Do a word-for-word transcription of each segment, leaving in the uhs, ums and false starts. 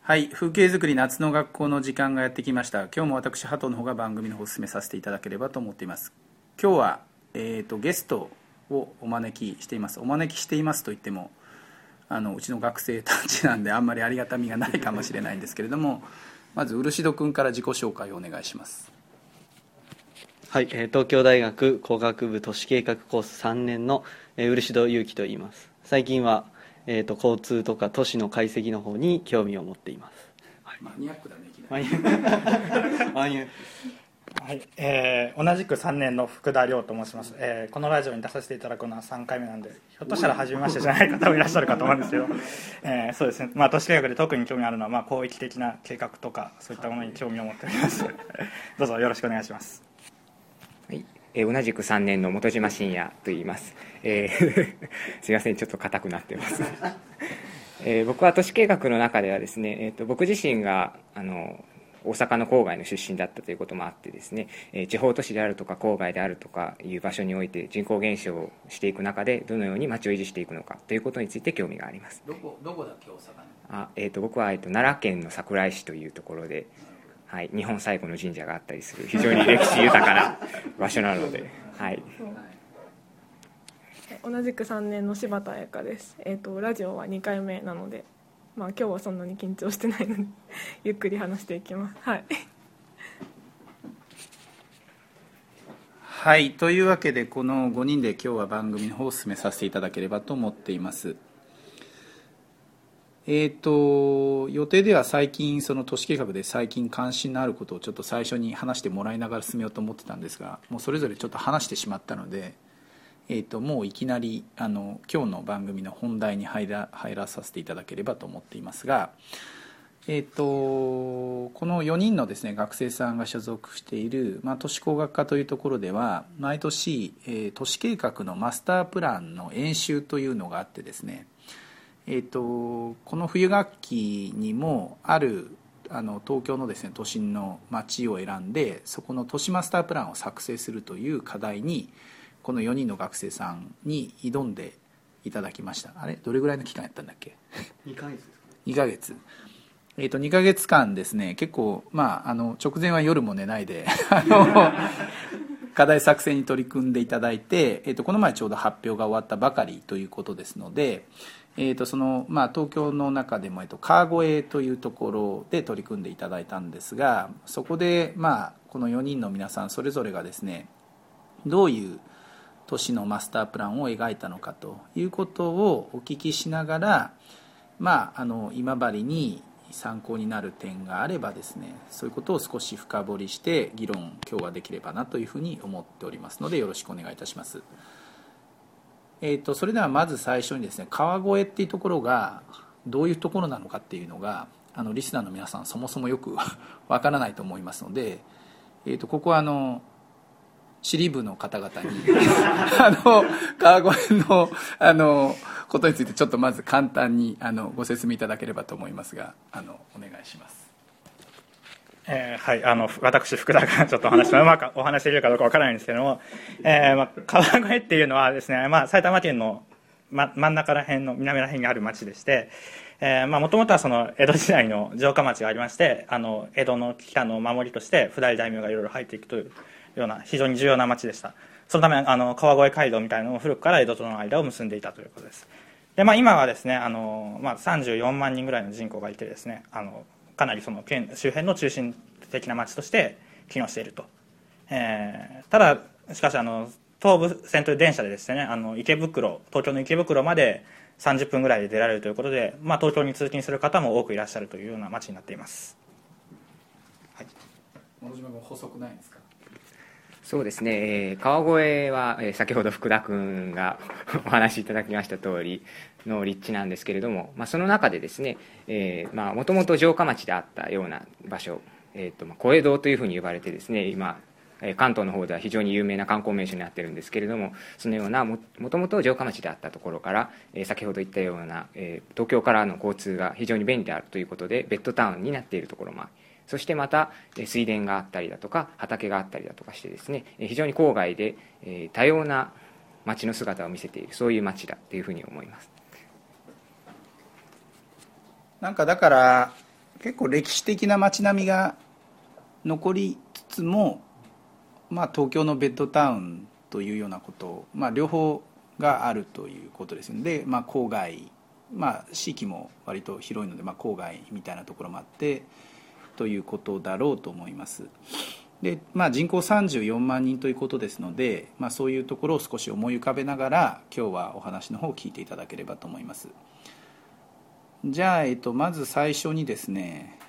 はい、風景づくり夏の学校の時間がやってきました。今日も私ハトの方が番組の方を進めさせていただければと思っています。今日は、えー、とゲストをお招きしています。お招きしていますといってもあのうちの学生たちなんであんまりありがたみがないかもしれないんですけれども、まず漆戸君から自己紹介をお願いします。 はい、東京大学工学部都市計画コースさんねんの漆戸祐樹と言います。最近は、えー、と交通とか都市の解析の方に興味を持っています。 はい、マニアックだね、いきなマニアックマニアックはい、えー、同じくさんねんの福田亮と申します、えー、このラジオに出させていただくのはさんかいめなんで、ひょっとしたら初めましてじゃない方もいらっしゃるかと思うんですけど、えー、そうですね、まあ、都市計画で特に興味あるのは、まあ、広域的な計画とかそういったものに興味を持っておりますどうぞよろしくお願いします。 はい、えー、同じくさんねんの本島信也と言います、えー、すいません、ちょっと硬くなってますえー、僕は都市計画の中ではですね、えー、と僕自身があの大阪の郊外の出身だったということもあってですね、えー、地方都市であるとか郊外であるとかいう場所において人口減少をしていく中でどのように町を維持していくのかということについて興味があります。 どこ、どこだっけ、大阪の。 あ、えー、と僕は、えー、と奈良県の桜井市というところで、はい、日本最古の神社があったりする非常に歴史豊かな場所なので、はい、 同じくさんねんの柴田彩香です。えーと、ラジオはにかいめなので、まあ、今日はそんなに緊張してないのでゆっくり話していきます。はい、 はい、というわけでこのごにんで今日は番組の方を進めさせていただければと思っています。えーと予定では最近その都市計画で最近関心のあることをちょっと最初に話してもらいながら進めようと思ってたんですが、もうそれぞれちょっと話してしまったので、えー、ともういきなりあの今日の番組の本題に入ら、入らさせていただければと思っていますが、えー、とこのよにんのですね学生さんが所属している、まあ、都市工学科というところでは毎年、えー、都市計画のマスタープランの演習というのがあってですね、えー、とこの冬学期にもあるあの東京のですね都心の街を選んでそこの都市マスタープランを作成するという課題にこのよにんの学生さんに挑んでいただきました。あれどれぐらいの期間やったんだっけ。 にかげつですかね。 にかげつ、えー、とにかげつかんですね、結構、まあ、あの直前は夜も寝ないであの課題作成に取り組んでいただいて、えー、とこの前ちょうど発表が終わったばかりということですので、えーとそのまあ、東京の中でも、えー、と川越というところで取り組んでいただいたんですが、そこで、まあ、このよにんの皆さんそれぞれがですねどういう都市のマスタープランを描いたのかということをお聞きしながら、まあ、あの今治に参考になる点があればですね、そういうことを少し深掘りして議論今日はできればなというふうに思っておりますのでよろしくお願いいたします。えーと、それではまず最初にですね川越っていうところがどういうところなのかっていうのがあのリスナーの皆さんそもそもよくわからないと思いますので、えーと、ここはあの地理部の方々にあの川越のあのことについてちょっとまず簡単にあのご説明いただければと思いますが、あのお願いします。 えー、はい、あの私福田がちょっとお話うまくお話しできるかどうかわからないんですけども、えーまあ、川越っていうのはですね、まあ、埼玉県の、ま、真ん中ら辺の南ら辺にある町でして、もともとはその江戸時代の城下町がありまして、あの江戸の北の守りとして譜代大名がいろいろ入っていくというような非常に重要な町でした。そのためあの川越街道みたいなのを古くから江戸との間を結んでいたということです。で、まあ、今はですねあの、まあ、さんじゅうよんまんにんぐらいの人口がいてですね、あのかなりその県周辺の中心的な町として機能していると、えー、ただしかしあの東武線という電車でですねあの池袋東京の池袋までさんじゅっぷんぐらいで出られるということで、まあ、東京に通勤する方も多くいらっしゃるというような町になっています。 はい、諸島君補足ないですか。 そうですね、えー、川越は、えー、先ほど福田君がお話しいただきました通りの立地なんですけれども、まあ、その中でですねもともと城下町であったような場所、えーとまあ、小江戸というふうに呼ばれてですね今関東の方では非常に有名な観光名所になっているんですけれども、そのような も, もともと城下町であったところから、えー、先ほど言ったような、えー、東京からの交通が非常に便利であるということでベッドタウンになっているところもあり、そしてまた水田があったりだとか畑があったりだとかしてですね、非常に郊外で多様な町の姿を見せている、そういう町だというふうに思います。 なんかだから結構歴史的な街並みが残りつつも、まあ、東京のベッドタウンというようなこと、まあ、両方があるということですので、まあ、郊外、まあ、地域も割と広いので、まあ、郊外みたいなところもあってということだろうと思います。で、まあ、人口さんじゅうよんまんにんということですので、まあ、そういうところを少し思い浮かべながら今日はお話の方を聞いていただければと思います。じゃあ、えっと、まず最初にですね、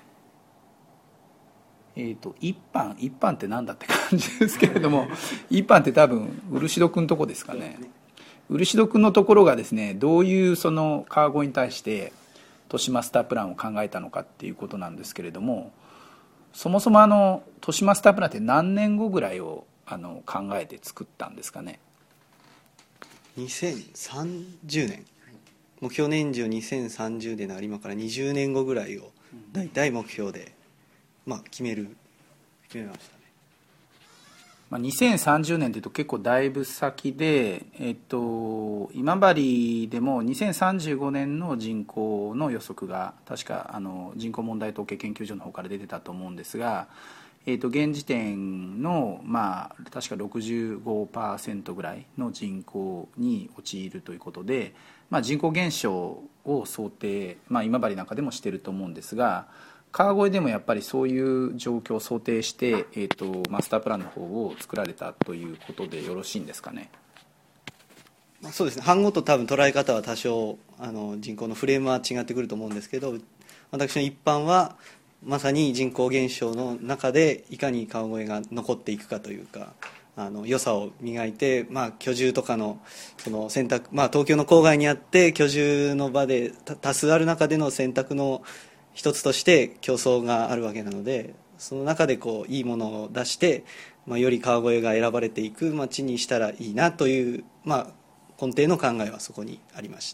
えー、と一般一般ってなんだって感じですけれども一般って多分漆戸君のとこですかね。漆戸君のところがですね、どういうその川越に対して都市マスタープランを考えたのかっていうことなんですけれども、そもそもあの都市マスタープランって何年後ぐらいをあの考えて作ったんですかね。 にせんさんじゅうねん、目標年次をにせんさんじゅうねんだから今からにじゅうねんごぐらいを大体目標で、まあ、決める決めましたね。 まあ、にせんさんじゅうねんというと結構だいぶ先で、えっと、今治でもにせんさんじゅうごねんの人口の予測が確かあの人口問題統計研究所の方から出てたと思うんですが、えっと、現時点の、まあ、確か ろくじゅうごパーセント ぐらいの人口に陥るということで、まあ、人口減少を想定、まあ、今治なんかでもしてると思うんですが、川越でもやっぱりそういう状況を想定して、えー、とマスタープランの方を作られたということでよろしいんですかね。 まあ、そうですね、班ごと多分捉え方は多少あの人口のフレームは違ってくると思うんですけど、私の一般はまさに人口減少の中でいかに川越が残っていくかというか、あの良さを磨いて、まあ、居住とかのその選択、まあ、東京の郊外にあって居住の場で多数ある中での選択の一つとして競争があるわけなので、その中でこういいものを出して、まあ、より川越が選ばれていく街にしたらいいなという、まあ、根底の考えはそこにありました。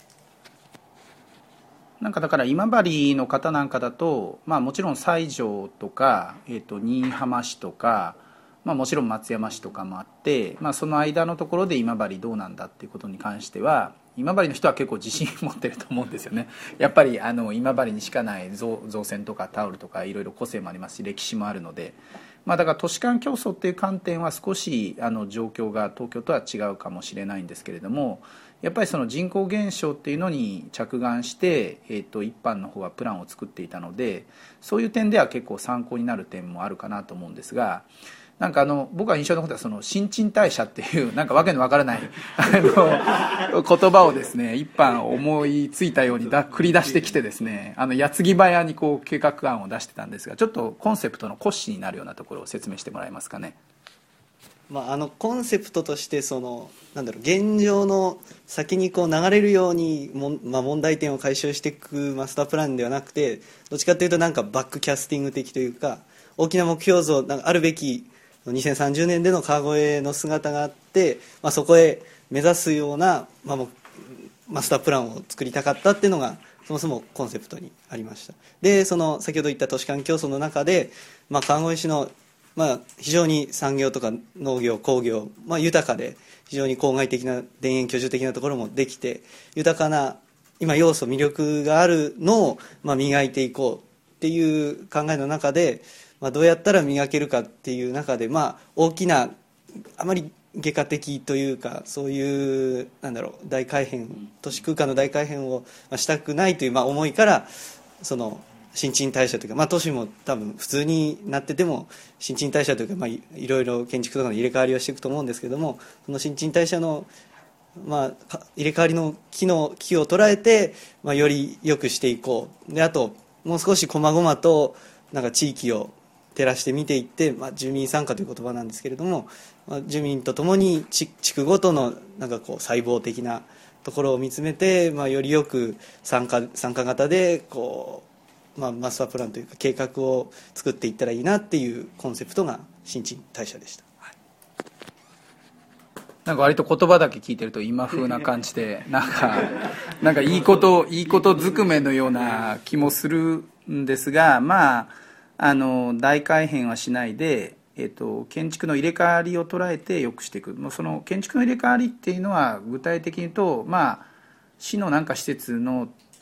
なんかだから今治の方なんかだと、まあ、もちろん西条とか、えー、と新居浜市とか、まあ、もちろん松山市とかもあって、まあ、その間のところで今治どうなんだっていうことに関しては今治の人は結構自信持ってると思うんですよね。やっぱりあの今治にしかない造船とかタオルとかいろいろ個性もありますし歴史もあるので、まあ、だから都市間競争っていう観点は少しあの状況が東京とは違うかもしれないんですけれども、やっぱりその人口減少っていうのに着眼して、えー、と一般の方はプランを作っていたので、そういう点では結構参考になる点もあるかなと思うんですが、なんかあの僕が印象のことはその新陳代謝っていうなんかわけのわからないあの言葉をですね一般思いついたようにだ繰り出してきてですね、あの矢継ぎ早にこう計画案を出してたんですが、ちょっとコンセプトの骨子になるようなところを説明してもらえますかね。 まあ、あのコンセプトとしてそのなんだろう現状の先にこう流れるようにも、まあ、問題点を解消していくマスタープランではなくて、どっちかというとなんかバックキャスティング的というか、大きな目標像なんかあるべきにせんさんじゅうねんでの川越の姿があって、まあ、そこへ目指すような、まあ、もマスタープランを作りたかったっていうのがそもそもコンセプトにありました。でその先ほど言った都市間競争の中で、まあ、川越市の、まあ、非常に産業とか農業工業、まあ、豊かで非常に郊外的な田園居住的なところもできて、豊かな今要素魅力があるのを、まあ、磨いていこうっていう考えの中で、まあ、どうやったら磨けるかっていう中で、まあ、大きなあまり外科的というかそういうなんだろう大改変都市空間の大改変をしたくないという、まあ、思いからその新陳代謝というか、まあ、都市も多分普通になってても新陳代謝というか、まあ、いろいろ建築とかの入れ替わりをしていくと思うんですけども、その新陳代謝の、まあ、入れ替わりの機能機を捉えて、まあ、より良くしていこう。であともう少し細々となんか地域を照らして見ていって、まあ、住民参加という言葉なんですけれども、まあ、住民とともに地区ごとのなんかこう細胞的なところを見つめて、まあ、よりよく参加参加型でこう、まあ、マスタープランというか計画を作っていったらいいなっていうコンセプトが新陳代謝でした。 なんか割と言葉だけ聞いてると今風な感じでなんかなんかいいこといいことずくめのような気もするんですが、まああの大改変はしないで、えっと、建築の入れ替わりを捉えて良くしていく。もうその建築の入れ替わりっていうのは具体的に言うと、まあ、市のなんか施設の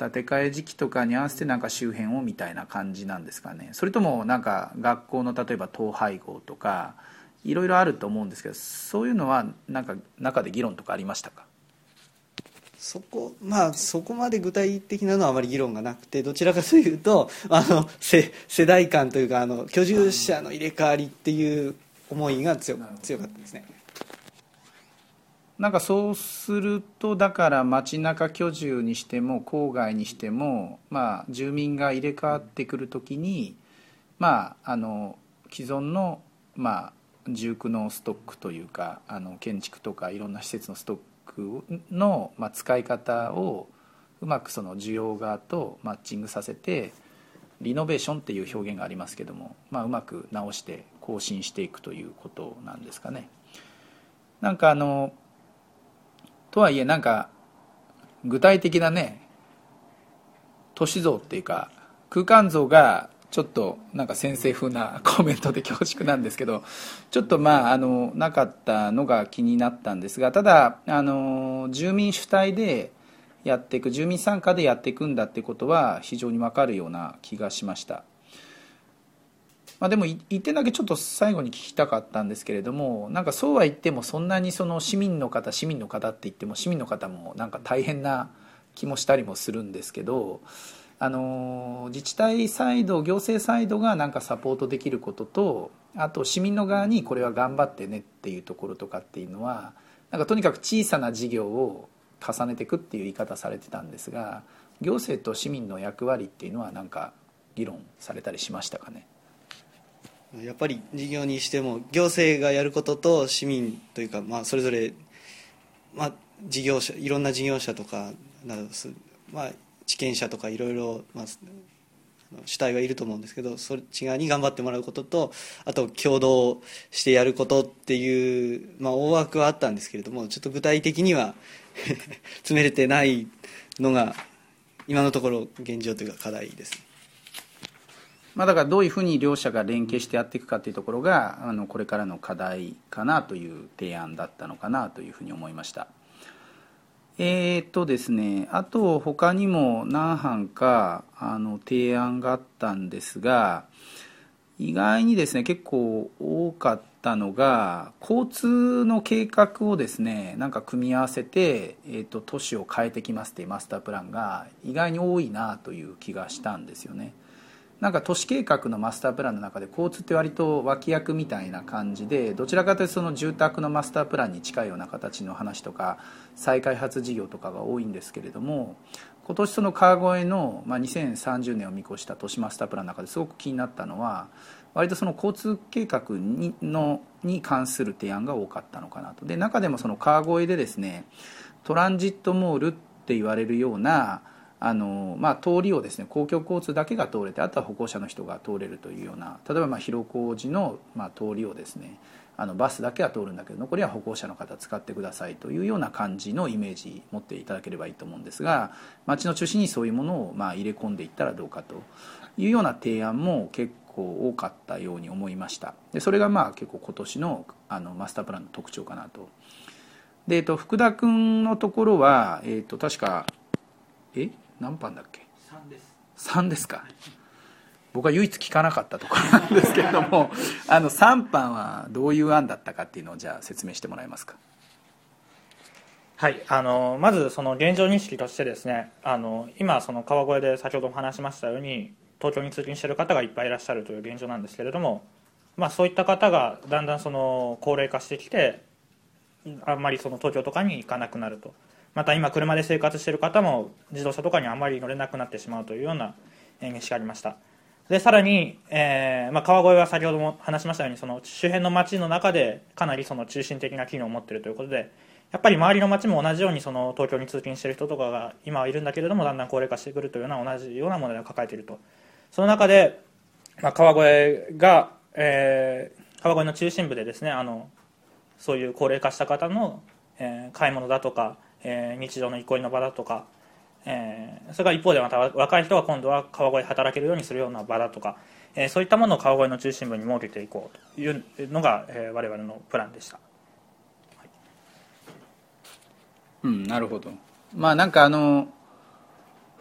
建て替え時期とかに合わせてなんか周辺をみたいな感じなんですかね。それともなんか学校の例えば統廃合とかいろいろあると思うんですけど、そういうのはなんか中で議論とかありましたか？ そこまあそこまで具体的なのはあまり議論がなくて、どちらかというとあの世世代間というかあの居住者の入れ替わりっていう思いが強強かったですね。 なんかそうするとだから街中居住にしても郊外にしても、まあ、住民が入れ替わってくるときに、まあ、あの既存の、まあ、住区のストックというかあの建築とかいろんな施設のストックの、まあ、使い方をうまくその需要側とマッチングさせてリノベーションっていう表現がありますけども、まあ、うまく直して更新していくということなんですかね。なんかあのとはいえなんか具体的なね都市像っていうか空間像がちょっとなんか先生風なコメントで恐縮なんですけど、ちょっとまああのなかったのが気になったんですが、ただあの住民主体でやっていく、住民参加でやっていくんだってことは非常に分かるような気がしました。まあ、でも一点だけちょっと最後に聞きたかったんですけれども、なんかそうは言ってもそんなにその市民の方市民の方って言っても市民の方もなんか大変な気もしたりもするんですけど、あの自治体サイド行政サイドがなんかサポートできることと、あと市民の側にこれは頑張ってねっていうところとかっていうのはなんかとにかく小さな事業を重ねていくっていう言い方されてたんですが、行政と市民の役割っていうのはなんか議論されたりしましたかね？ やっぱり事業にしても行政がやることと市民というか、まあ、それぞれ、まあ、事業者いろんな事業者とかなど、まあ、地権者とかいろいろ、まあ、主体はいると思うんですけど、そっち側に頑張ってもらうことと、あと共同してやることっていう、まあ、大枠はあったんですけれども、ちょっと具体的には詰めれてないのが今のところ現状というか課題です。 まあ、だからどういうふうに両者が連携してやっていくかというところがあのこれからの課題かなという提案だったのかなというふうに思いました。えーとですね、あと他にも何班かあの提案があったんですが、意外にですね結構多かったのが交通の計画をですねなんか組み合わせて、えーと都市を変えてきますっていうマスタープランが意外に多いなという気がしたんですよね。なんか都市計画のマスタープランの中で交通って割と脇役みたいな感じで、どちらかというとその住宅のマスタープランに近いような形の話とか再開発事業とかが多いんですけれども、今年その川越の、まあ、にせんさんじゅうねんを見越した都市マスタープランの中ですごく気になったのは、割とその交通計画にのに関する提案が多かったのかなと。で中でもその川越でですねトランジットモールって言われるようなあのまあ、通りをですね公共交通だけが通れて、あとは歩行者の人が通れるというような、例えばまあ広小路のまあ通りをですねあのバスだけは通るんだけど残りは歩行者の方使ってくださいというような感じのイメージ持っていただければいいと思うんですが、街の中心にそういうものをまあ入れ込んでいったらどうかというような提案も結構多かったように思いました。でそれがまあ結構今年 の, あのマスタープランの特徴かなと。で、えっと、福田君のところは、えっと、確かえ何班だっけ？さんです。さんですか。僕は唯一聞かなかったところなんですけれどもあのさん班はどういう案だったかっていうのをじゃあ説明してもらえますか？ はい、あのまずその現状認識としてですね、あの今その川越で先ほども話しましたように東京に通勤している方がいっぱいいらっしゃるという現状なんですけれども、まあ、そういった方がだんだんその高齢化してきてあんまりその東京とかに行かなくなると、また今車で生活している方も自動車とかにあまり乗れなくなってしまうというような認識がありました。でさらに、えーまあ、川越は先ほども話しましたようにその周辺の町の中でかなりその中心的な機能を持っているということで、やっぱり周りの町も同じようにその東京に通勤している人とかが今はいるんだけれどもだんだん高齢化してくるというような同じような問題を抱えていると。その中で、まあ、川越が、えー、川越の中心部でですねあのそういう高齢化した方の、えー、買い物だとかえー、日常の憩いの場だとか、えー、それから一方でまた若い人が今度は川越で働けるようにするような場だとか、えー、そういったものを川越の中心部に設けていこうというのが、えー、我々のプランでした、はい、 うん、なるほど。まあなんかあの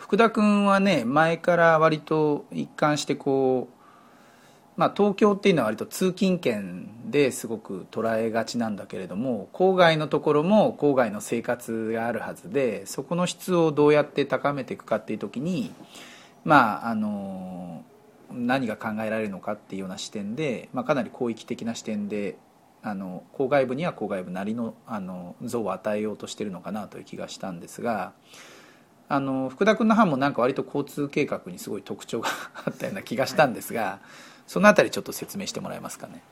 福田君はね前から割と一貫してこう、まあ、東京っていうのは割と通勤圏ですごく捉えがちなんだけれども、郊外のところも郊外の生活があるはずで、そこの質をどうやって高めていくかっていう時に、まああの何が考えられるのかっていうような視点で、まあ、かなり広域的な視点であの郊外部には郊外部なりのあの像を与えようとしているのかなという気がしたんですが、あの福田君の班もなんか割と交通計画にすごい特徴があったような気がしたんですが、そのあたりちょっと説明してもらえますかね。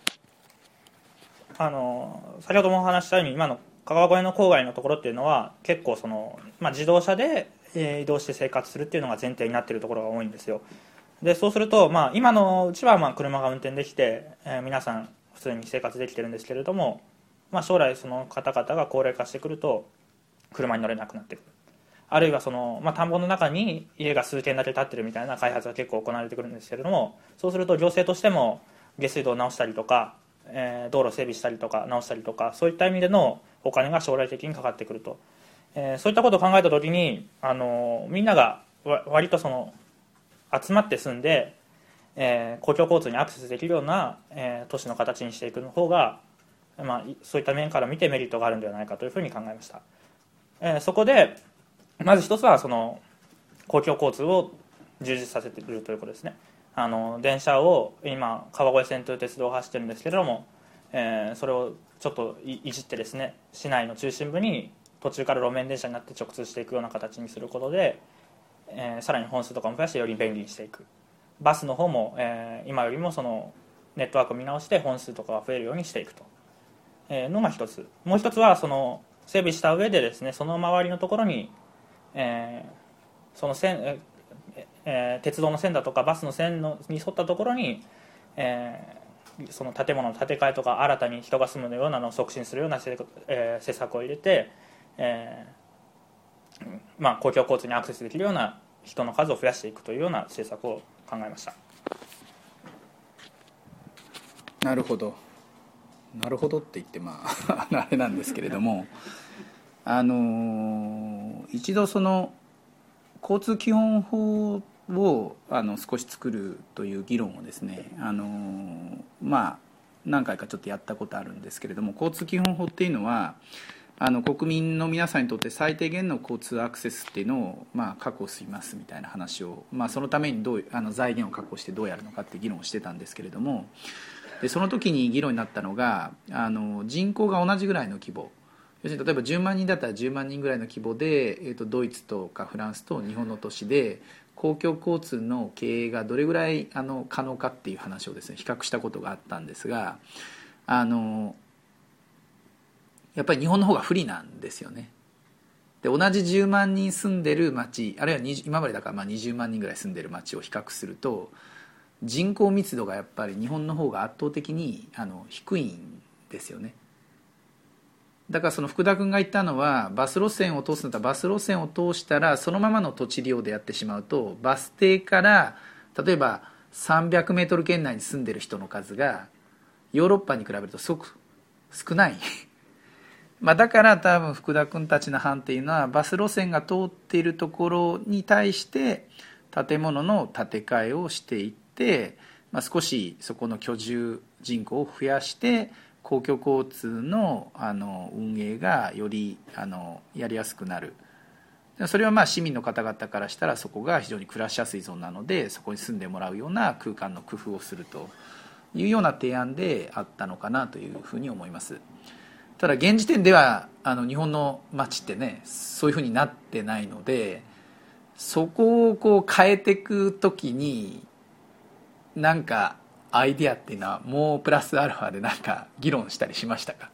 あの先ほどもお話ししたように、今の川越の郊外のところっていうのは結構その、まあ、自動車で移動して生活するっていうのが前提になっているところが多いんですよ。でそうすると、まあ、今のうちはまあ車が運転できて、えー、皆さん普通に生活できてるんですけれども、まあ、将来その方々が高齢化してくると車に乗れなくなってくる、あるいはその、まあ、田んぼの中に家が数軒だけ建ってるみたいな開発が結構行われてくるんですけれども、そうすると行政としても下水道を直したりとか、えー、道路整備したりとか直したりとか、そういった意味でのお金が将来的にかかってくると、えー、そういったことを考えた時に、あのみんなが割とその集まって住んで、えー、公共交通にアクセスできるような、えー、都市の形にしていくの方が、まあ、そういった面から見てメリットがあるんではないかというふうに考えました。えー、そこでまず一つはその公共交通を充実させているということですね。あの電車を今川越線という鉄道を走ってるんですけれども、えー、それをちょっと い, いじってですね、市内の中心部に途中から路面電車になって直通していくような形にすることで、えー、さらに本数とかも増やしてより便利にしていく。バスの方も、えー、今よりもそのネットワークを見直して本数とかが増えるようにしていくと、えー、のが一つ。もう一つはその整備した上でですね、その周りのところに、えー、その線、えー、鉄道の線だとかバスの線のに沿ったところに、えー、その建物の建て替えとか新たに人が住むようなのを促進するような、えー、施策を入れて、えーまあ、公共交通にアクセスできるような人の数を増やしていくというような政策を考えました。 なるほどなるほどって言ってまああれなんですけれども、あの一度その交通基本法をあの少し作るという議論をですね、あのまあ何回かちょっとやったことあるんですけれども、交通基本法っていうのはあの国民の皆さんにとって最低限の交通アクセスっていうのを、まあ、確保しますみたいな話を、まあ、そのためにどうあの財源を確保してどうやるのかって議論をしてたんですけれども、でその時に議論になったのが、あの人口が同じぐらいの規模、要するに例えばじゅうまんにんだったらじゅうまんにんぐらいの規模で、えー、とドイツとかフランスと日本の都市で公共交通の経営がどれぐらいあの可能かっていう話をですね比較したことがあったんですが、あのやっぱり日本の方が不利なんですよね。で同じじゅうまんにん住んでる町、あるいは今までだからまあにじゅうまんにんぐらい住んでる町を比較すると、人口密度がやっぱり日本の方が圧倒的にあの低いんですよね。だからその福田君が言ったのは、バス路線を通すんだったらバス路線を通したらそのままの土地利用でやってしまうと、バス停から例えばさんびゃくメートル圏内に住んでる人の数がヨーロッパに比べるとすごく少ないまあだから多分福田君たちの班っていうのは、バス路線が通っているところに対して建物の建て替えをしていって、まあ、少しそこの居住人口を増やして公共交通 の, あの運営がよりあのやりやすくなる。それはまあ市民の方々からしたらそこが非常に暮らしやすいゾーンなので、そこに住んでもらうような空間の工夫をするというような提案であったのかなというふうに思います。ただ現時点ではあの日本の街ってねそういうふうになってないので、そこをこう変えていくときになんかアイディアっていうのはもうプラスアルファでなんか議論したりしましたか？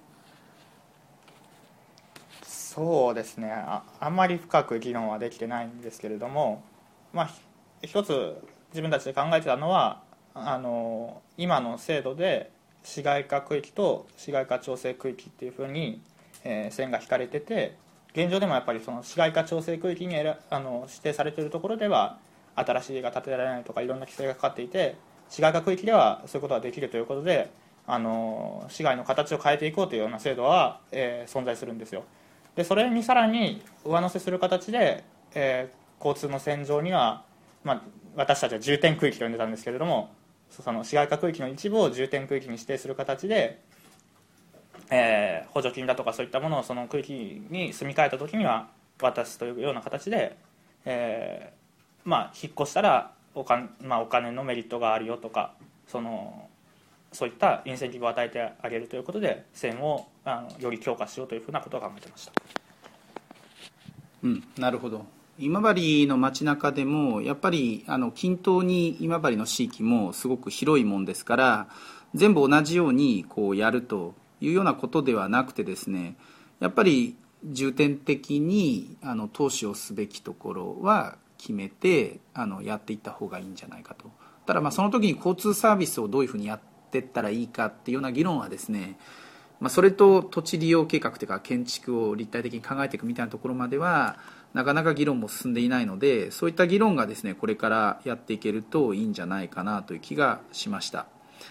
そうですね、 あ, あんまり深く議論はできてないんですけれども、まあ、一つ自分たちで考えてたのは、あの今の制度で市街化区域と市街化調整区域っていうふうに、えー、線が引かれてて、現状でもやっぱりその市街化調整区域にあの指定されているところでは新しい家が建てられないとかいろんな規制がかかっていて、市街化区域ではそういうことができるということで、あの市街の形を変えていこうというような制度は、えー、存在するんですよ。でそれにさらに上乗せする形で、えー、 交通の線上には、まあ、私たちは重点区域と呼んでたんですけれども、その市街化区域の一部を重点区域に指定する形で、えー、補助金だとかそういったものをその区域に住み替えた時には渡すというような形で、えーまあ、引っ越したらお金、まあ、お金のメリットがあるよとか、そのそういったインセンティブを与えてあげるということで線をあのより強化しようというふうなことを考えてました。 うん、なるほど。今治の街中でもやっぱりあの均等に今治の地域もすごく広いもんですから、全部同じようにこうやるというようなことではなくてですね、やっぱり重点的にあの投資をすべきところは決めてあのやっていった方がいいんじゃないかと。ただまあその時に交通サービスをどういうふうにやっていったらいいかっていうような議論はですね、まあ、それと土地利用計画というか建築を立体的に考えていくみたいなところまではなかなか議論も進んでいないので、そういった議論がですねこれからやっていけるといいんじゃないかなという気がしました。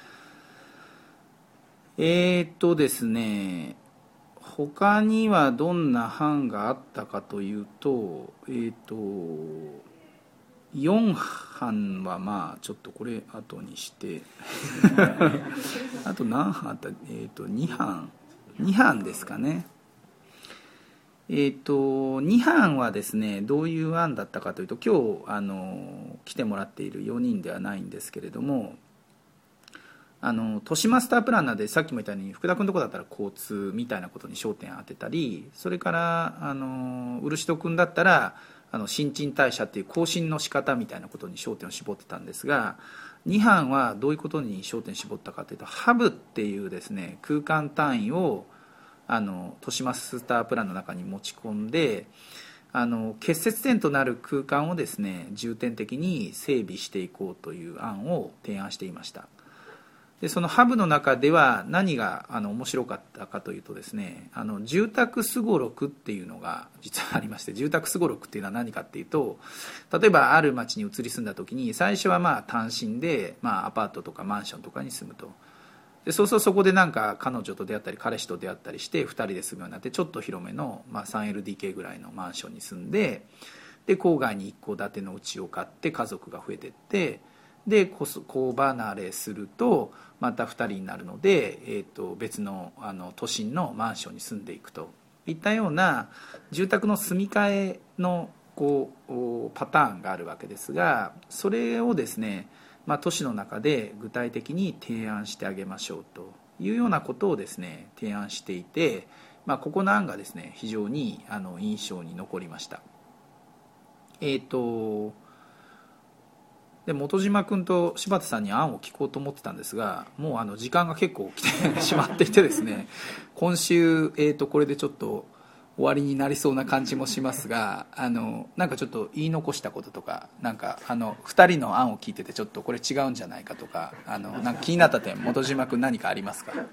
えーっとですね他にはどんな版があったかというと、えーっとよん版はまあちょっとこれ後にしてあと何版あった、えーっとに版に版ですかね。えー、とに版はですねどういう案だったかというと、今日あの来てもらっているよにんではないんですけれども、あの都市マスタープランナーでさっきも言ったように福田君のとこだったら交通みたいなことに焦点を当てたり、それからあの漆戸君だったらあの新陳代謝っていう更新の仕方みたいなことに焦点を絞ってたんですが、に版はどういうことに焦点を絞ったかというと、ハブっていうですね空間単位をあの都市マスタープランの中に持ち込んで、あの結節点となる空間をですね重点的に整備していこうという案を提案していました。でそのハブの中では何があの面白かったかというとですね、あの住宅すごろくっていうのが実はありまして、住宅すごろくっていうのは何かっていうと、例えばある町に移り住んだ時に最初はまあ単身で、まあ、アパートとかマンションとかに住むと。でそうするとそこでなんか彼女と出会ったり彼氏と出会ったりしてふたりで住むようになって、ちょっと広めの、まあ、スリーエルディーケー ぐらいのマンションに住んで、で郊外に一戸建ての家を買って家族が増えていって、で子離れするとまたふたりになるので、えー、と別 の, あの都心のマンションに住んでいくといったような住宅の住み替えのこうパターンがあるわけですが、それをですねまあ、都市の中で具体的に提案してあげましょうというようなことをですね提案していて、まあ、ここの案がですね非常にあの印象に残りました。えっとで本島君と柴田さんに案を聞こうと思ってたんですが、もうあの時間が結構来てしまっていてですね今週、えー、とこれでちょっと終わりになりそうな感じもしますが、あのなんかちょっと言い残したこととか、なんかあのふたりの案を聞いててちょっとこれ違うんじゃないかとか、あのなんか気になった点本島君何かありますか？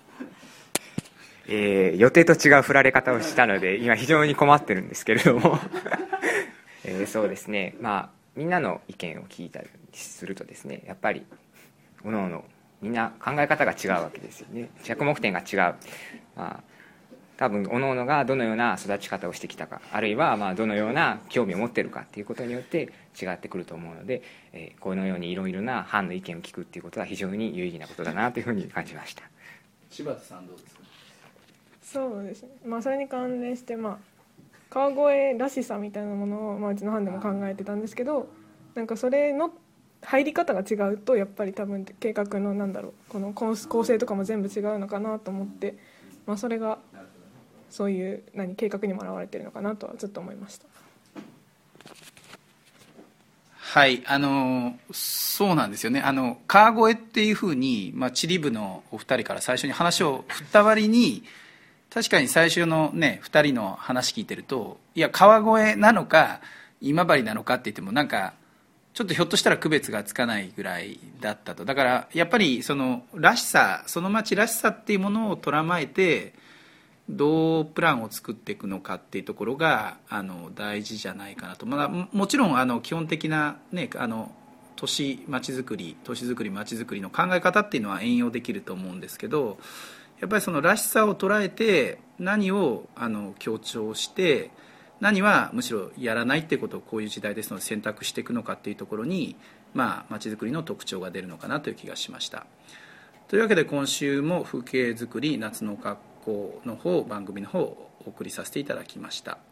えー、予定と違う振られ方をしたので今非常に困ってるんですけれども、えー、そうですね、まあみんなの意見を聞いたりするとですね、やっぱり各々みんな考え方が違うわけですよね。着目点が違う、まあ多分各々がどのような育ち方をしてきたか、あるいはまあどのような興味を持っているかということによって違ってくると思うので、えー、このようにいろいろな班の意見を聞くということは非常に有意義なことだなというふうに感じました。 柴田さんどうですか？ そうですね、まあ、それに関連して、まあ、川越らしさみたいなものを、まあ、うちの班でも考えてたんですけど、なんかそれの入り方が違うとやっぱり多分計画のなんだろうこの構成とかも全部違うのかなと思って、まあ、それがそういう何計画にも表れているのかなとはずっと思いました。 はい、あのそうなんですよね。あの川越っていうふうに、まあ、地理部のお二人から最初に話を振った割に、確かに最初のねふたりの話聞いてると、いや川越なのか今治なのかって言ってもなんかちょっとひょっとしたら区別がつかないぐらいだったと。だからやっぱりそのらしさ、その町らしさっていうものをとらまえてどうプランを作っていくのかっていうところがあの大事じゃないかなと。まあ、もちろんあの基本的な、ね、あの都市町づくり都市づくり町づくりの考え方っていうのは援用できると思うんですけど、やっぱりそのらしさを捉えて何をあの強調して何はむしろやらないってことをこういう時代ですので選択していくのかっていうところにまあ、街づくりの特徴が出るのかなという気がしました。というわけで今週も風景づくり夏の学校の方番組の方をお送りさせていただきました。